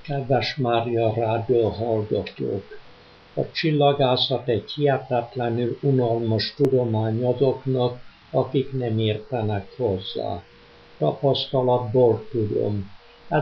Kedves Mária rádió hallgatók! A csillagászat egy hihetetlenül unalmas tudomány azoknak, akik nem értenek hozzá. Tapasztalatból tudom.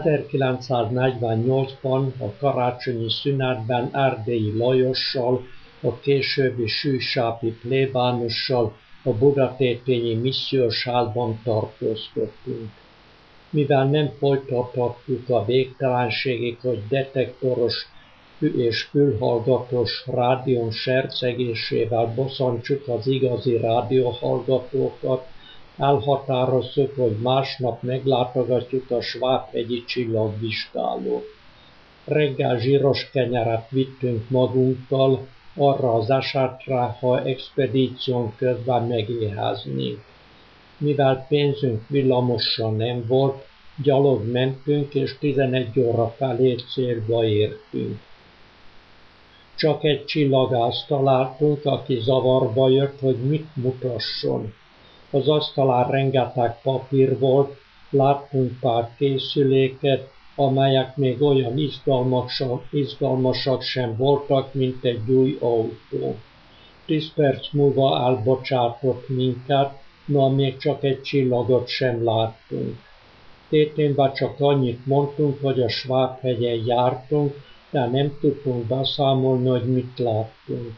1948-ban a karácsonyi szünetben Erdélyi Lajossal, a későbbi Sűjsápi plébánossal a Budatétényi missziós házban tartózkodtunk. Mivel nem folytathatjuk a végtelenségig, hogy detektoros és fülhallgatós rádión sercegésével bosszantsuk az igazi rádióhallgatókat, elhatároztuk, hogy másnap meglátogatjuk a Svábhegyi csillagvizsgálót. Reggel zsíros kenyeret vittünk magunkkal, arra az esetre, ha expedíción közben megéheznénk. Mivel pénzünk villamosra nem volt, gyalog mentünk, és 11 óra felé célba értünk. Csak egy csillagászt találtunk, aki zavarba jött, hogy mit mutasson. Az asztalán rengeteg papír volt, láttunk pár készüléket, amelyek még olyan izgalmasak sem voltak, mint egy új autó. 10 perc múlva elbocsátott minket, még csak egy csillagot sem láttunk. Tétényben csak annyit mondtunk, hogy a Svábhegyen jártunk, de nem tudtunk beszámolni, hogy mit láttunk.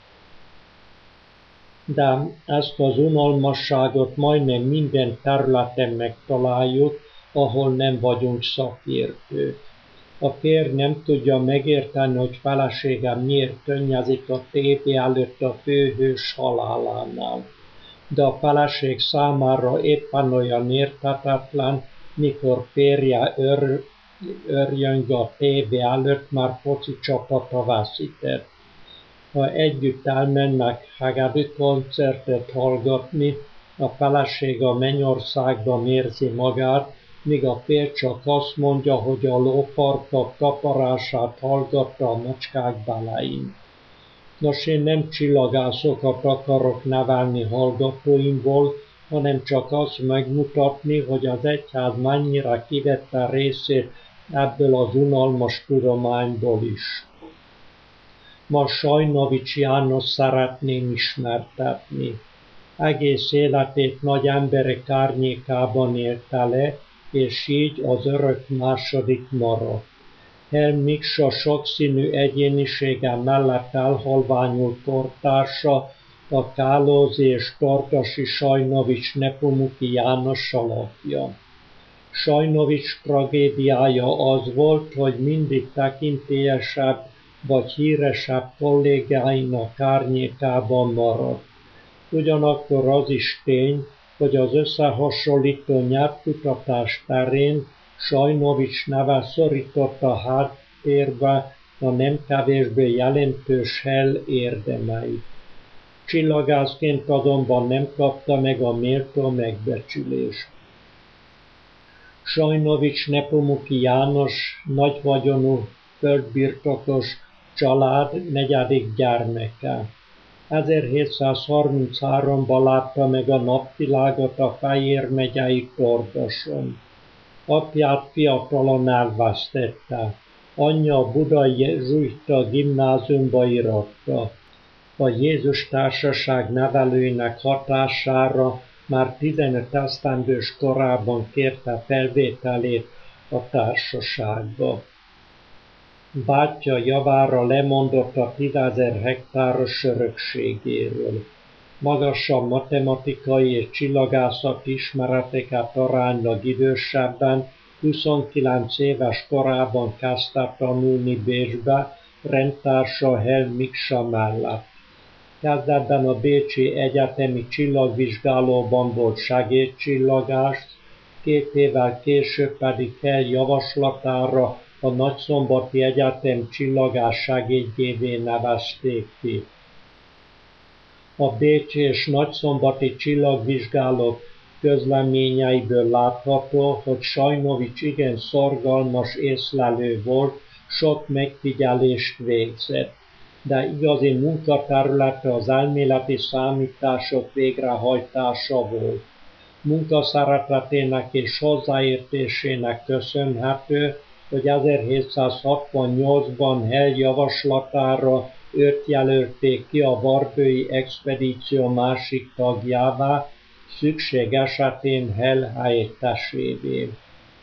De ezt az unalmasságot majdnem minden területen megtaláljuk, ahol nem vagyunk szakértők. A férj nem tudja megérteni, hogy felesége miért könnyezik a tévé előtt a főhős halálánál. De a feleség számára éppen olyan érthetetlen, mikor férje örjöng a tévé előtt, már foci csapata veszített. Ha együtt elmennek hegedű koncertet hallgatni, a feleség a mennyországban érzi magát, míg a férj csak azt mondja, hogy a lófarkak kaparását hallgatta a macskák belein. Nos, én nem csillagászokat akarok nevelni hallgatóimból, hanem csak azt megmutatni, hogy az egyház mennyire kivette részét ebből az unalmas tudományból is. Ma Sajnovics János szeretném ismertetni. Egész életét nagy emberek árnyékában élte le, és így az örök második maradt. Hell Miksa sokszínű egyénisége mellett elhalványult kortársa, a Kálózi és Tartasi Sajnovics Nepomuki János alakja. Sajnovics tragédiája az volt, hogy mindig tekintélyesebb vagy híresebb kollégáinak árnyékában maradt. Ugyanakkor az is tény, hogy az összehasonlító nyelvkutatás terén Sajnovics neve szorította háttérbe a nem kevésbé jelentős Hell érdemeit. Csillagászként azonban nem kapta meg a méltó megbecsülést. Sajnovics Nepomuki János nagyvagyonú földbirtokos család negyedik gyermeke. 1733-ban látta meg a napvilágot a Fejér megyei Tordoson. Apját fiatalon elvesztette. Anyja a budai jezsuita gimnáziumba íratta. A Jézus Társaság nevelőinek hatására már 15 esztendős korában kérte felvételét a társaságba. Bátyja javára lemondott a 10 000 hektáros örökségéről. Magasabb matematikai és csillagászati ismereteket aránylag idősebben, 29 éves korában kezdte tanulni Bécsbe, rendtársa Hell Miksa mellett. Kezdetben a Bécsi Egyetemi Csillagvizsgálóban volt segédcsillagás, 2 évvel később pedig Hell javaslatára a Nagyszombati Egyetem csillagás segédjévé nevezték ki. A bécsi és nagyszombati csillagvizsgálók közleményeiből látható, hogy Sajnovics igen szorgalmas észlelő volt, sok megfigyelést végzett, de igazi munkaterülete az elméleti számítások végrehajtása volt. Munkaszeretetének és hozzáértésének köszönhető, hogy 1768-ban Hell javaslatára őt jelölték ki a Vardői expedíció másik tagjává, szükség esetén Hell helyettesévé.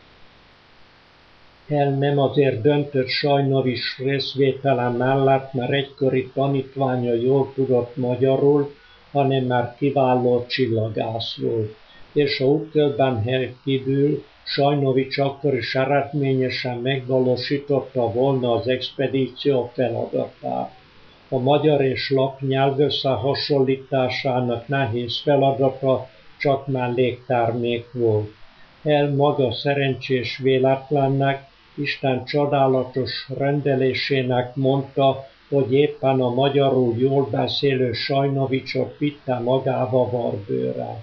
Hell nem azért döntött Sajnovics részvétele mellett, mert egykori tanítványa jól tudott magyarul, hanem mert kiváló csillagász volt, és a útködben Hell kívül Sajnovics akkor is eredményesen megvalósította volna az expedíció feladatát. A magyar és lap nyelv összehasonlításának nehéz feladata csak melléktermék volt. Hell maga szerencsés véletlennek, Isten csodálatos rendelésének mondta, hogy éppen a magyarul jól beszélő Sajnovicsot vitte magával Vardőre.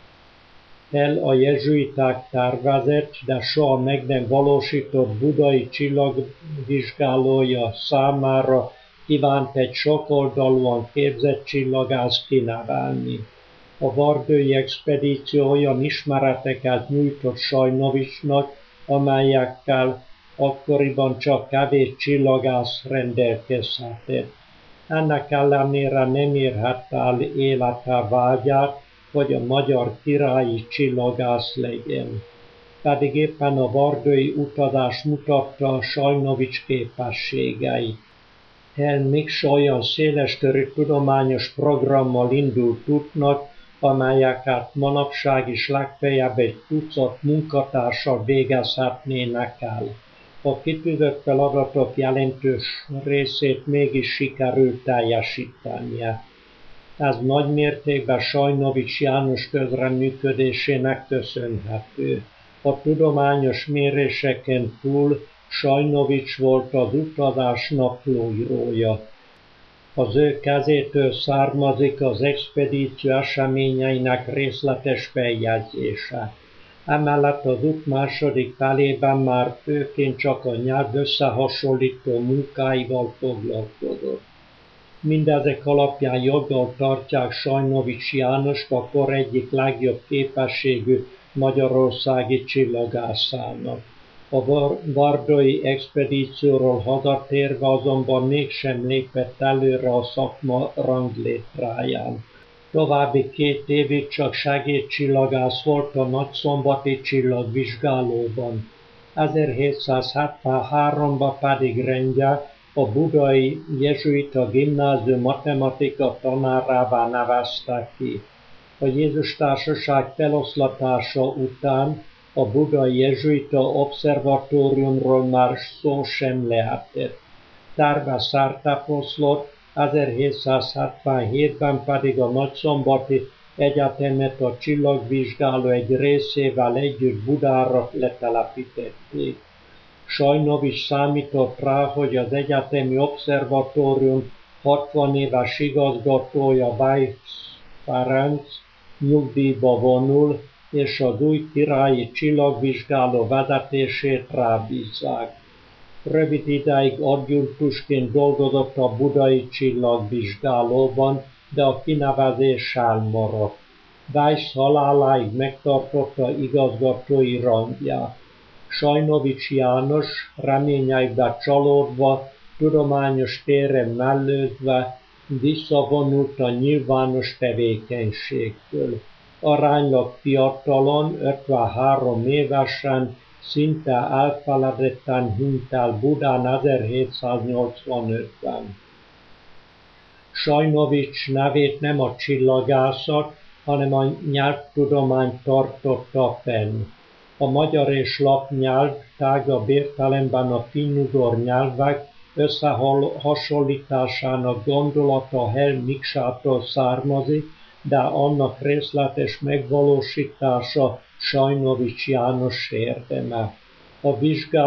Hell a jezsuiták tervezett, de soha meg nem valósított budai csillagvizsgálója számára kívánt egy sokoldalúan képzett csillagász kinevelni. A Vardői expedíció olyan ismereteket nyújtott Sajnovicsnak, amelyekkel akkoriban csak kevés csillagász rendelkezhetett. Ennek ellenére nem érhette el élete vágyát, hogy a magyar királyi csillagász legyen. Pedig éppen a vardői utazás mutatta a Sajnovics képességeit. Hell mégis olyan széleskörű tudományos programmal indult útnak, amelyeket manapság is legfeljebb egy tucat munkatársal végezhetnének el. A kitűzött feladatok jelentős részét mégis sikerült teljesítenie. Ez nagy mértékben Sajnovics János közreműködésének köszönhető. A tudományos méréseken túl Sajnovics volt az utazás naplóírója. Az ő kezétől származik az expedíció eseményeinek részletes feljegyzése. Emellett az út második felében már főként csak a nyelv összehasonlító munkáival foglalkozott. Mindezek alapján joggal tartják Sajnovics Jánost a kor egyik legjobb képességű magyarországi csillagászának. A vardói expedícióról hazatérve azonban mégsem lépett előre a szakma ranglétráján. További 2 évig csak segédcsillagász volt a nagyszombati csillagvizsgálóban. 1773-ban pedig rendje a budai jezsuita gimnázium matematika tanárává nevezte ki. A Jézus Társaság feloszlatása után a budai jezsuita obszervatóriumról már szó sem lehetett. Terve szertefoszlott, 1777-ben pedig a nagyszombati egyetemet a csillagvizsgáló egy részével együtt Budára letelepítették. Sajnovics számított rá, hogy az egyetemi obszervatórium 60 éves igazgatója Weiss Ferenc nyugdíjba vonul, és az új királyi csillagvizsgáló vezetését rábízzák. Rövid ideig adjunktusként dolgozott a budai csillagvizsgálóban, de a kinevezés elmaradt. Weiss haláláig megtartotta igazgatói rangját. Sajnovics János reményeibe csalódva, tudományos téren mellőzve visszavonult a nyilvános tevékenységtől. Aránylag fiatalon, 53 évesen, szinte elfeledetten hunyt el Budán 1785-ben. Sajnovics nevét nem a csillagászat, hanem a nyelvtudomány tartotta fenn. A magyar és lapnyelv tágabb értelemben a finnugor nyelvek összehasonlításának gondolata Hell miksától származik, de annak részletes megvalósítása Sajnovics János érdeme. A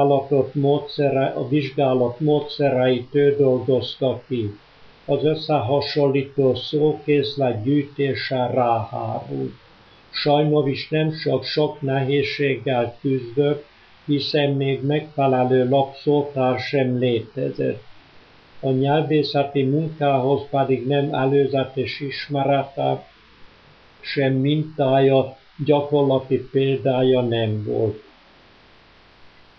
vizsgálat módszereit ő dolgozta ki. Az összehasonlító szókészlet gyűjtése ráhárult. Sajnovics nem csak sok nehézséggel küzdött, hiszen még megfelelő lapszótár sem létezett. A nyelvészeti munkához pedig nem előzetes ismerete, sem mintája, gyakorlati példája nem volt.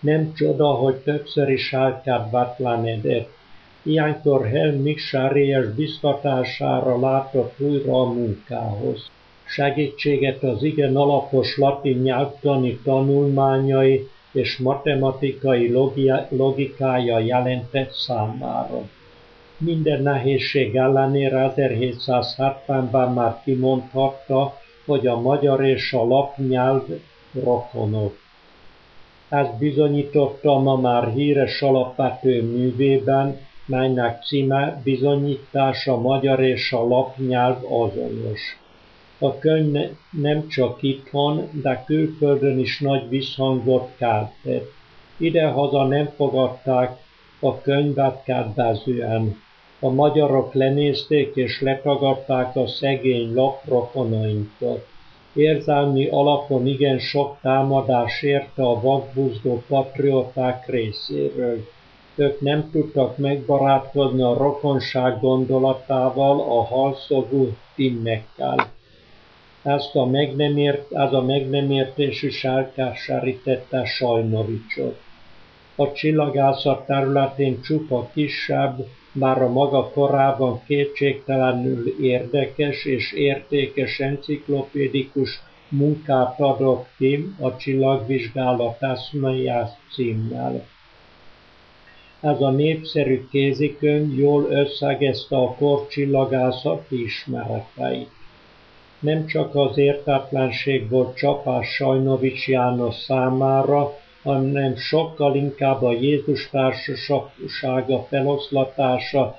Nem csoda, hogy többször is elkedvetlenedett. Ilyenkor Hel Miksa erélyes biztatására látott újra a munkához. Segítséget az igen alapos latin nyelvtani tanulmányai és matematikai logikája jelentett számára. Minden nehézség ellenére 1770-ben már kimondhatta, hogy a magyar és a lapnyelv rokonok. Ezt bizonyította ma már híres alapvető művében, melynek címe Bizonyítás a magyar és a lapnyelv azonos. A könyv nem csak itthon, de külföldön is nagy visszhangot keltett. Idehaza nem fogadták a könyvet kedvezően. A magyarok lenézték és letagadták a szegény laprokonainkat. Érzelmi alapon igen sok támadás érte a vakbuzdó patrióták részéről. Ők nem tudtak megbarátkozni a rokonság gondolatával, a halszogú finnekkel. Ez a meg nem értés is elkeserítette Sajnovicsot. A csillagászat területén csupa kisebb, bár a maga korában kétségtelenül érdekes és értékes enciklopédikus munkát adott ki a Csillagvizsgálat eszméje címmel. Ez a népszerű kézikönyv jól összegezte a kor csillagászati ismereteit. Nem csak az értetlenség volt csapás Sajnovics János számára, hanem sokkal inkább a Jézus társasága feloszlatása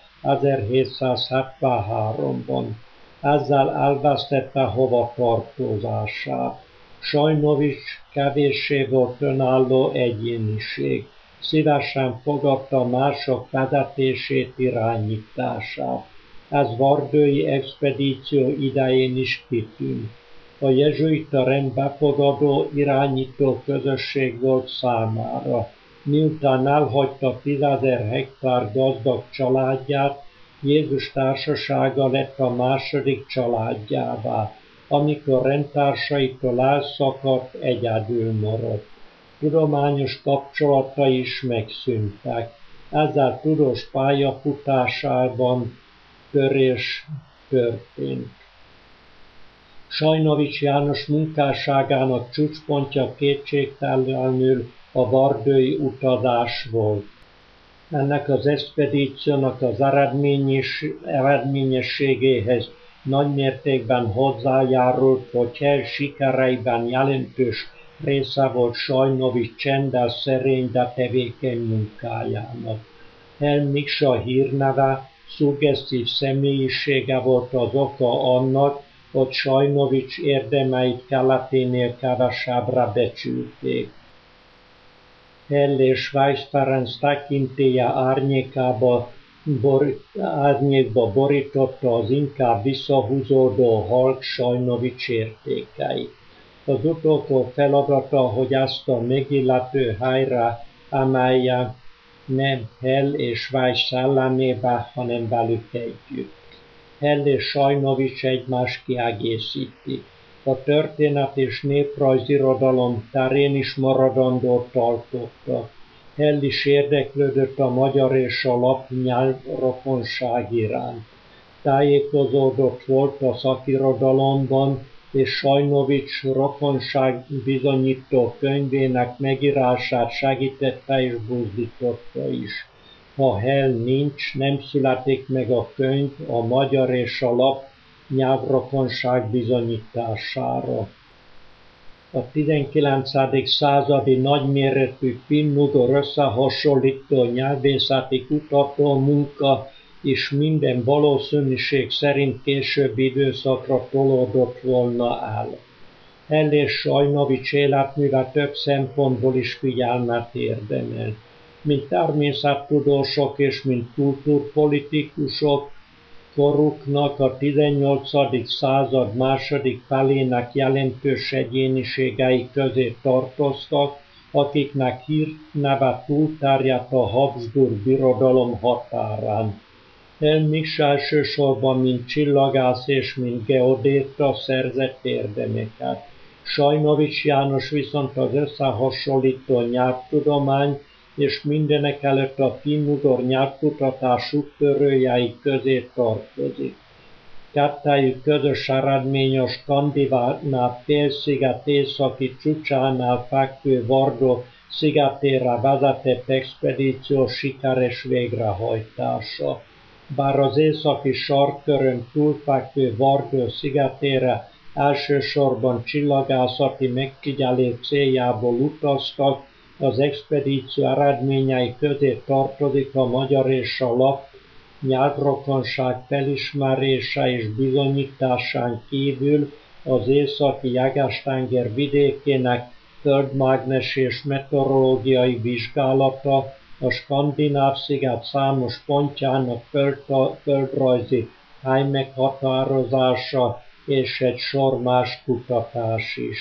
1773-ban. Ezzel elvesztette hovatartozását. Sajnovics kevéssé volt önálló egyéniség. Szívesen fogadta mások vezetését, irányítását. Ez vardői expedíció idején is kitűnt. A jezsuita rend befogadó, irányító közösség volt számára. Miután elhagyta 10 000 hektár gazdag családját, Jézus társasága lett a második családjává. Amikor rendtársaitól elszakadt, egyedül maradt. Tudományos kapcsolatai is megszűntek. Ezzel tudós pályafutásában törés történt. Sajnovics János munkásságának csúcspontja kétségtelenül a vardői utazás volt. Ennek az expedíciónak az eredményességéhez nagymértékben hozzájárult, hogy Hel sikereiben jelentős része volt Sajnovics csendes, szerény, de tevékeny munkájának. Hel Miksa hírneve, szuggesztív személyisége volt az oka annak, hogy Sajnovics érdemeit keleténél kevesebbre becsülték. Hel és Weiss Ferenc tekintélye árnyékba borította az inkább visszahúzódó halk Sajnovics értékeit. Az utolsó feladata, hogy ezt a megillető helyre emelje, nem Hel és Weiss szellemébe, hanem velük együtt. Hel és Sajnovics egymást kiegészíti. A történet és néprajzirodalom terén is maradandót tartottak. Hel is érdeklődött a magyar és a lapnyelv rokonság iránt. Tájékozódott volt a szakirodalomban, és Sajnovics rokonság bizonyító könyvének megírását segítette és buzdította is. Ha Hel nincs, nem születik meg a könyv a magyar és a lap nyelvrokonság bizonyítására. A 19. századi nagyméretű finn-ugor összehasonlító nyelvészeti kutató munka is minden valószínűség szerint későbbi időszakra tolódott volna el. Hel és Sajnovics életműve több szempontból is figyelmet érdemel. Mint természettudósok és mint kultúrpolitikusok, koruknak a 18. század második felének jelentős egyéniségei közé tartoztak, akiknek hírneve túlterjedt a Habsburg birodalom határán. Hel Miksa elsősorban mint csillagász és mint geodéta szerzett érdemeket. Sajnovics János viszont az összehasonlító nyelvtudomány és mindenekelőtt a finnugor nyelvkutatás úttörőjei közé tartozik. Kettejük közös eredmény a skandináv félsziget északi csúcsánál fekvő Vardó szigetére vezetett expedíció sikeres végrehajtása. Bár az északi sarkkörön túlfekvő Vardó szigetére elsősorban csillagászati megfigyelés céljából utaztak, az expedíció eredményei közé tartozik a magyar és a lapp nyelvrokonság felismerése és bizonyításán kívül az északi Jeges-tenger vidékének földmágnes és meteorológiai vizsgálata, a Skandináv-sziget számos pontjának földrajzi helymeghatározása és egy sor más kutatás is.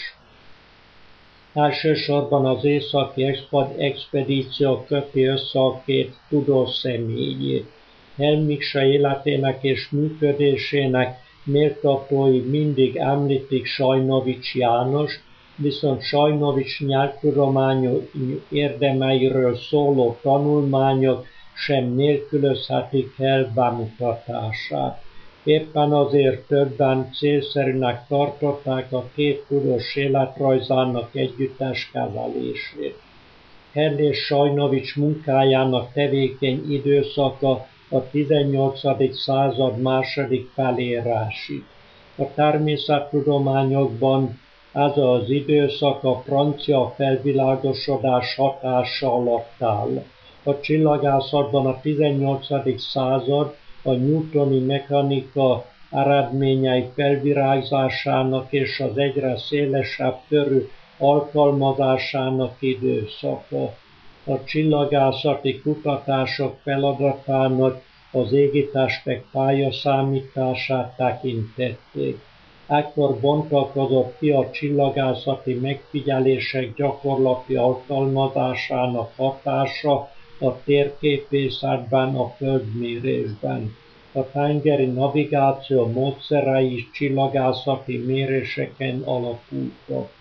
Elsősorban az északi expedíció köti össze a két tudós személyét. Helmikse életének és működésének méltatói mindig említik Sajnovics Jánost, viszont Sajnovics nyelvtudományos érdemeiről szóló tanulmányok sem nélkülözhetik el bemutatását. Éppen azért többen célszerűnek tartották a két tudós életrajzának együttes kezelését. Hell és Sajnovics munkájának tevékeny időszaka a 18. század második felére esik. A természettudományokban ez az időszak a francia felvilágosodás hatása alatt áll. A csillagászatban a 18. század a newtoni mechanika eredményei felvirágzásának és az egyre szélesebb körű alkalmazásának időszaka. A csillagászati kutatások feladatának az égitestek pályaszámítását tekintették. Ekkor bontakozott ki a csillagászati megfigyelések gyakorlati alkalmazásának hatása a térképészetben, a földmérésben. A tengeri navigáció módszerei is csillagászati méréseken alapultak.